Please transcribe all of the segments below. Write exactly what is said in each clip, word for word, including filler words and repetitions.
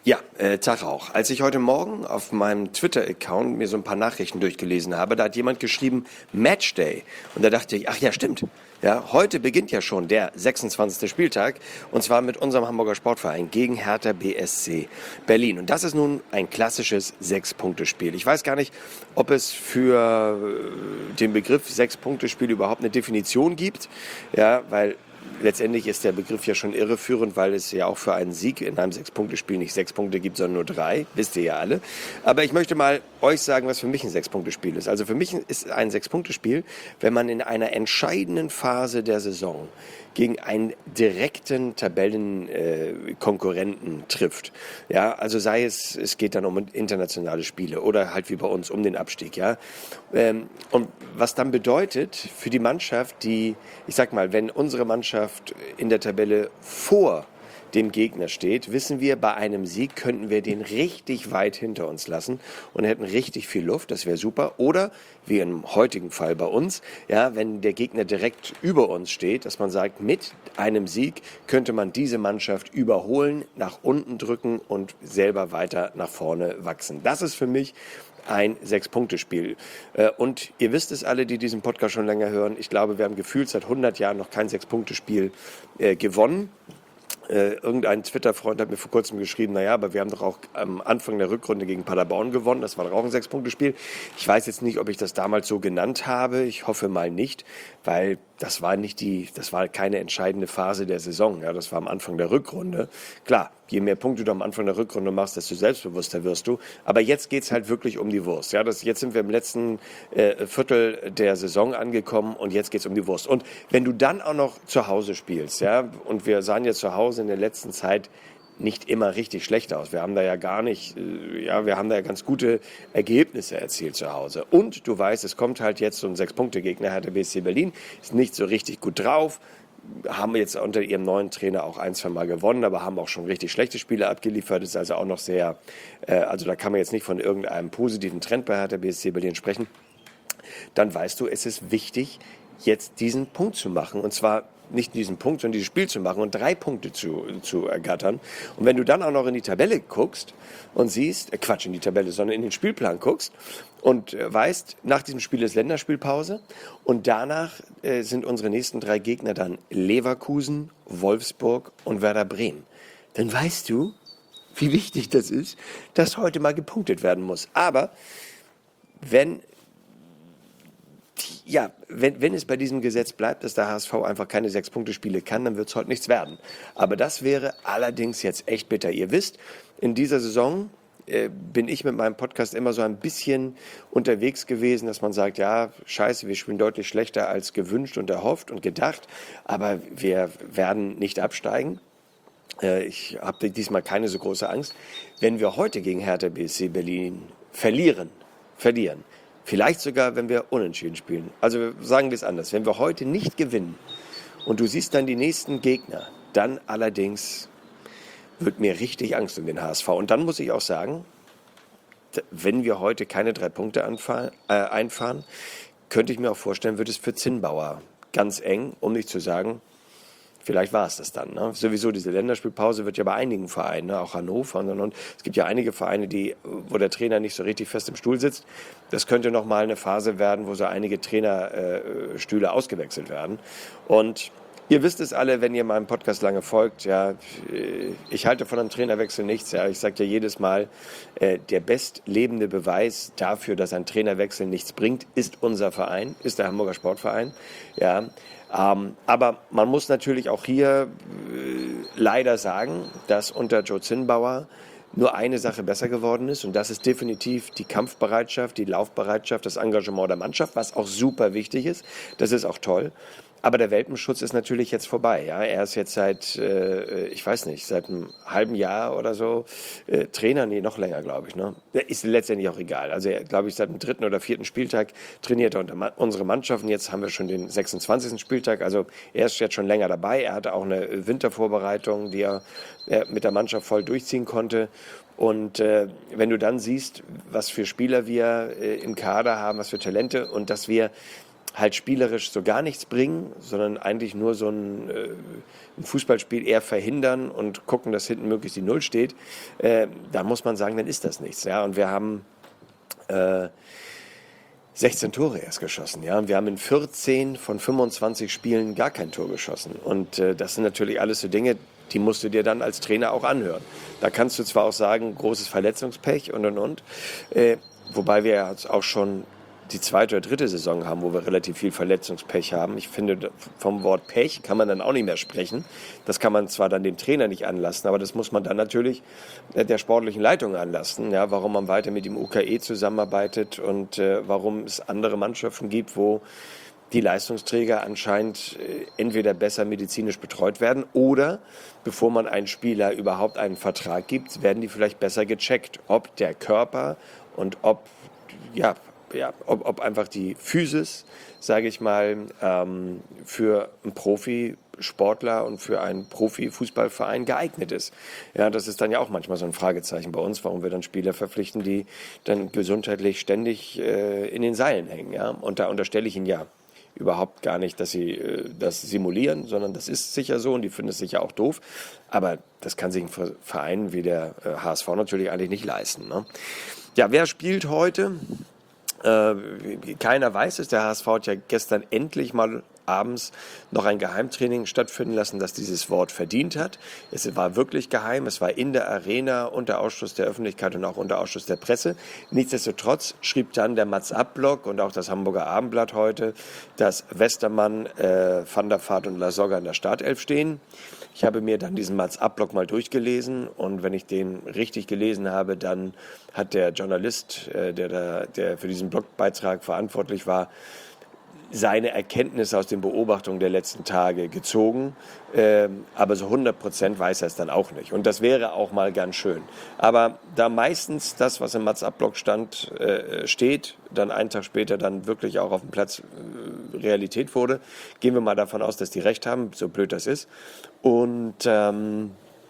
Ja, äh, Tag auch. Als ich heute Morgen auf meinem Twitter-Account mir so ein paar Nachrichten durchgelesen habe, da hat jemand geschrieben Matchday. Und da dachte ich, ach ja, stimmt. Ja, heute beginnt ja schon der sechsundzwanzigste Spieltag und zwar mit unserem Hamburger Sportverein gegen Hertha B S C Berlin. Und das ist nun ein klassisches Sechs-Punkte-Spiel. Ich weiß gar nicht, ob es für äh, den Begriff Sechs-Punkte-Spiel überhaupt eine Definition gibt. Ja, weil letztendlich ist der Begriff ja schon irreführend, weil es ja auch für einen Sieg in einem Sechs-Punkte-Spiel nicht sechs Punkte gibt, sondern nur drei. Wisst ihr ja alle. Aber ich möchte mal euch sagen, was für mich ein Sechs-Punkte-Spiel ist. Also für mich ist ein Sechs-Punkte-Spiel, wenn man in einer entscheidenden Phase der Saison gegen einen direkten Tabellenkonkurrenten äh, trifft. Ja, also sei es, es geht dann um internationale Spiele oder halt wie bei uns um den Abstieg. Ja, ähm, und was dann bedeutet für die Mannschaft, die, ich sag mal, wenn unsere Mannschaft in der Tabelle vor dem Gegner steht, wissen wir, bei einem Sieg könnten wir den richtig weit hinter uns lassen und hätten richtig viel Luft, das wäre super. Oder, wie im heutigen Fall bei uns, ja, wenn der Gegner direkt über uns steht, dass man sagt, mit einem Sieg könnte man diese Mannschaft überholen, nach unten drücken und selber weiter nach vorne wachsen. Das ist für mich ein Sechs-Punkte-Spiel. Und ihr wisst es alle, die diesen Podcast schon länger hören, ich glaube, wir haben gefühlt seit hundert Jahren noch kein Sechs-Punkte-Spiel äh, gewonnen. Äh, irgendein Twitter-Freund hat mir vor kurzem geschrieben, naja, aber wir haben doch auch am Anfang der Rückrunde gegen Paderborn gewonnen, das war doch auch ein Sechs-Punkte-Spiel. Ich weiß jetzt nicht, ob ich das damals so genannt habe, ich hoffe mal nicht, weil das war nicht die, das war keine entscheidende Phase der Saison, ja, das war am Anfang der Rückrunde. Klar, je mehr Punkte du am Anfang der Rückrunde machst, desto selbstbewusster wirst du, aber jetzt geht's halt wirklich um die Wurst, ja, das, jetzt sind wir im letzten äh, Viertel der Saison angekommen und jetzt geht's um die Wurst. Und wenn du dann auch noch zu Hause spielst, ja, und wir sahen jetzt zu Hause in der letzten Zeit nicht immer richtig schlecht aus. Wir haben da ja gar nicht, ja, wir haben da ja ganz gute Ergebnisse erzielt zu Hause. Und du weißt, es kommt halt jetzt so ein Sechs-Punkte-Gegner, Hertha B S C Berlin, ist nicht so richtig gut drauf, haben jetzt unter ihrem neuen Trainer auch ein, zwei Mal gewonnen, aber haben auch schon richtig schlechte Spiele abgeliefert, ist also auch noch sehr, äh, also da kann man jetzt nicht von irgendeinem positiven Trend bei Hertha B S C Berlin sprechen. Dann weißt du, es ist wichtig, jetzt diesen Punkt zu machen. Und zwar nicht diesen Punkt, sondern dieses Spiel zu machen und drei Punkte zu, zu ergattern. Und wenn du dann auch noch in die Tabelle guckst und siehst, äh Quatsch, in die Tabelle, sondern in den Spielplan guckst und äh, weißt, nach diesem Spiel ist Länderspielpause und danach äh, sind unsere nächsten drei Gegner dann Leverkusen, Wolfsburg und Werder Bremen. Dann weißt du, wie wichtig das ist, dass heute mal gepunktet werden muss. Aber wenn Ja, wenn, wenn es bei diesem Gesetz bleibt, dass der H S V einfach keine Sechs-Punkte-Spiele kann, dann wird es heute nichts werden. Aber das wäre allerdings jetzt echt bitter. Ihr wisst, in dieser Saison äh, bin ich mit meinem Podcast immer so ein bisschen unterwegs gewesen, dass man sagt, ja, scheiße, wir spielen deutlich schlechter als gewünscht und erhofft und gedacht, aber wir werden nicht absteigen. Äh, ich habe diesmal keine so große Angst. Wenn wir heute gegen Hertha B S C Berlin verlieren, verlieren, vielleicht sogar, wenn wir unentschieden spielen. Also sagen wir es anders. Wenn wir heute nicht gewinnen und du siehst dann die nächsten Gegner, dann allerdings wird mir richtig Angst um den H S V. Und dann muss ich auch sagen, wenn wir heute keine drei Punkte anfahren, äh, einfahren, könnte ich mir auch vorstellen, wird es für Zinnbauer ganz eng, um nicht zu sagen, vielleicht war es das dann. Ne? Sowieso diese Länderspielpause wird ja bei einigen Vereinen, ne? Auch Hannover und, und es gibt ja einige Vereine, die, wo der Trainer nicht so richtig fest im Stuhl sitzt. Das könnte nochmal eine Phase werden, wo so einige Trainerstühle äh, ausgewechselt werden. Und ihr wisst es alle, wenn ihr meinem Podcast lange folgt, ja, ich halte von einem Trainerwechsel nichts. Ja. Ich sage ja jedes Mal, äh, der bestlebende Beweis dafür, dass ein Trainerwechsel nichts bringt, ist unser Verein, ist der Hamburger Sportverein. Ja. Ähm, aber man muss natürlich auch hier äh, leider sagen, dass unter Joe Zinnbauer nur eine Sache besser geworden ist und das ist definitiv die Kampfbereitschaft, die Laufbereitschaft, das Engagement der Mannschaft, was auch super wichtig ist. Das ist auch toll. Aber der Welpenschutz ist natürlich jetzt vorbei. Ja? Er ist jetzt seit, äh, ich weiß nicht, seit einem halben Jahr oder so äh, Trainer, nee, noch länger, glaube ich. Ne? Ist letztendlich auch egal. Also, glaube ich, seit dem dritten oder vierten Spieltag trainiert er unter unsere Mannschaften. Jetzt haben wir schon den sechsundzwanzigsten Spieltag. Also, er ist jetzt schon länger dabei. Er hatte auch eine Wintervorbereitung, die er äh, mit der Mannschaft voll durchziehen konnte. Und äh, wenn du dann siehst, was für Spieler wir äh, im Kader haben, was für Talente und dass wir halt spielerisch so gar nichts bringen, sondern eigentlich nur so ein, äh, ein Fußballspiel eher verhindern und gucken, dass hinten möglichst die Null steht, äh, da muss man sagen, dann ist das nichts. Ja? Und wir haben äh, sechzehn Tore erst geschossen. Ja? Und wir haben in vierzehn von fünfundzwanzig Spielen gar kein Tor geschossen. Und äh, das sind natürlich alles so Dinge, die musst du dir dann als Trainer auch anhören. Da kannst du zwar auch sagen, großes Verletzungspech und, und, und. Äh, wobei wir ja auch schon die zweite oder dritte Saison haben, wo wir relativ viel Verletzungspech haben. Ich finde, vom Wort Pech kann man dann auch nicht mehr sprechen. Das kann man zwar dann dem Trainer nicht anlassen, aber das muss man dann natürlich der sportlichen Leitung anlassen. Ja, warum man weiter mit dem U K E zusammenarbeitet und äh, warum es andere Mannschaften gibt, wo die Leistungsträger anscheinend entweder besser medizinisch betreut werden oder, bevor man einen Spieler überhaupt einen Vertrag gibt, werden die vielleicht besser gecheckt, ob der Körper und ob, ja, ja, ob, ob einfach die Physis, sage ich mal, ähm, für einen Profisportler und für einen Profifußballverein geeignet ist. Ja, das ist dann ja auch manchmal so ein Fragezeichen bei uns, warum wir dann Spieler verpflichten, die dann gesundheitlich ständig äh, in den Seilen hängen. Ja? Und da unterstelle ich Ihnen ja überhaupt gar nicht, dass sie äh, das simulieren, sondern das ist sicher so und die finden es sicher auch doof. Aber das kann sich ein Verein wie der äh, H S V natürlich eigentlich nicht leisten. Ne? Ja, wer spielt heute? Äh, keiner weiß es. Der H S V hat ja gestern endlich mal abends noch ein Geheimtraining stattfinden lassen, das dieses Wort verdient hat. Es war wirklich geheim, es war in der Arena unter Ausschluss der Öffentlichkeit und auch unter Ausschluss der Presse. Nichtsdestotrotz schrieb dann der Mats-Ab-Blog und auch das Hamburger Abendblatt heute, dass Westermann, äh, Van der Vaart und Lasogga in der Startelf stehen. Ich habe mir dann diesen Mats-Ab-Blog mal durchgelesen und wenn ich den richtig gelesen habe, dann hat der Journalist, äh, der, da, der für diesen Blogbeitrag verantwortlich war, seine Erkenntnisse aus den Beobachtungen der letzten Tage gezogen, ähm, aber so hundert Prozent weiß er es dann auch nicht. Und das wäre auch mal ganz schön. Aber da meistens das, was im Mats-Ab-Blog stand, äh, steht, dann einen Tag später dann wirklich auch auf dem Platz äh, Realität wurde, gehen wir mal davon aus, dass die recht haben, so blöd das ist. Und ähm,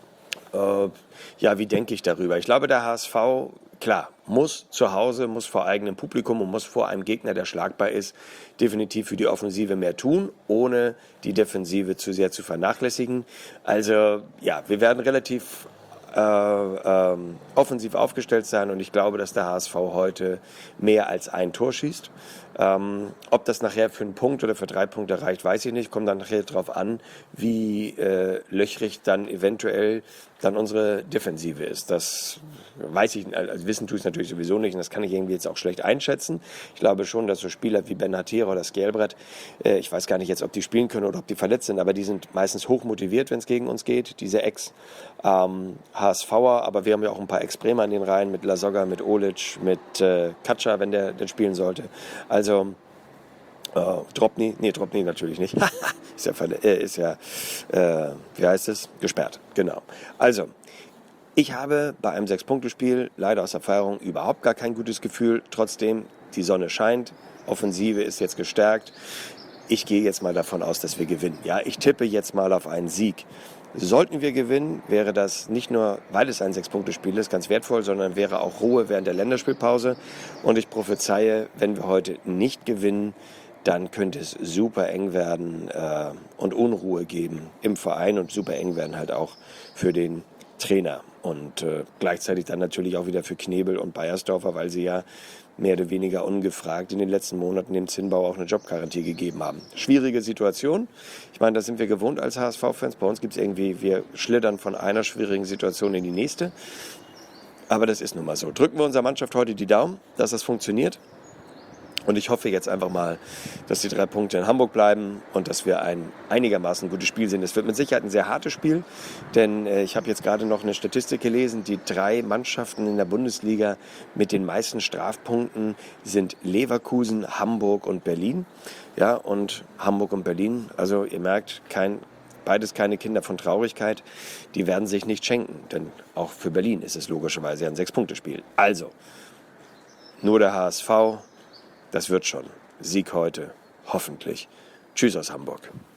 äh, ja, wie denke ich darüber? Ich glaube, der H S V, klar, muss zu Hause, muss vor eigenem Publikum und muss vor einem Gegner, der schlagbar ist, definitiv für die Offensive mehr tun, ohne die Defensive zu sehr zu vernachlässigen. Also ja, wir werden relativ äh, ähm, offensiv aufgestellt sein und ich glaube, dass der H S V heute mehr als ein Tor schießt. Ähm, ob das nachher für einen Punkt oder für drei Punkte reicht, weiß ich nicht. Kommt dann nachher darauf an, wie äh, löchrig dann eventuell dann unsere Defensive ist. Das weiß ich, also wissen tue ich es natürlich sowieso nicht und das kann ich irgendwie jetzt auch schlecht einschätzen. Ich glaube schon, dass so Spieler wie Ben Hatera oder Skjelbred, äh, ich weiß gar nicht jetzt, ob die spielen können oder ob die verletzt sind, aber die sind meistens hoch motiviert, wenn es gegen uns geht, diese Ex-H S V'er, aber wir haben ja auch ein paar Ex-Bremer in den Reihen mit Lasogga, mit Olic, mit äh, Katscha, wenn der denn spielen sollte. Also äh, Drobny, nee, Drobny natürlich nicht. ist ja, äh, ist ja äh, wie heißt es? Gesperrt, genau. Also, ich habe bei einem Sechs-Punkte-Spiel leider aus Erfahrung überhaupt gar kein gutes Gefühl. Trotzdem, die Sonne scheint, Offensive ist jetzt gestärkt. Ich gehe jetzt mal davon aus, dass wir gewinnen. Ja, ich tippe jetzt mal auf einen Sieg. Sollten wir gewinnen, wäre das nicht nur, weil es ein Sechs-Punkte-Spiel ist, ganz wertvoll, sondern wäre auch Ruhe während der Länderspielpause. Und ich prophezeie, wenn wir heute nicht gewinnen, dann könnte es super eng werden äh, und Unruhe geben im Verein und super eng werden halt auch für den Trainer. Und äh, gleichzeitig dann natürlich auch wieder für Knebel und Beiersdorfer, weil sie ja mehr oder weniger ungefragt in den letzten Monaten dem Zinnbauer auch eine Jobgarantie gegeben haben. Schwierige Situation. Ich meine, das sind wir gewohnt als H S V-Fans. Bei uns gibt es irgendwie, wir schlittern von einer schwierigen Situation in die nächste. Aber das ist nun mal so. Drücken wir unserer Mannschaft heute die Daumen, dass das funktioniert. Und ich hoffe jetzt einfach mal, dass die drei Punkte in Hamburg bleiben und dass wir ein einigermaßen gutes Spiel sehen. Es wird mit Sicherheit ein sehr hartes Spiel, denn äh, ich habe jetzt gerade noch eine Statistik gelesen. Die drei Mannschaften in der Bundesliga mit den meisten Strafpunkten sind Leverkusen, Hamburg und Berlin. Ja, und Hamburg und Berlin, also ihr merkt, kein, beides keine Kinder von Traurigkeit. Die werden sich nicht schenken, denn auch für Berlin ist es logischerweise ein Sechs-Punkte-Spiel. Also, nur der H S V. Das wird schon. Sieg heute. Hoffentlich. Tschüss aus Hamburg.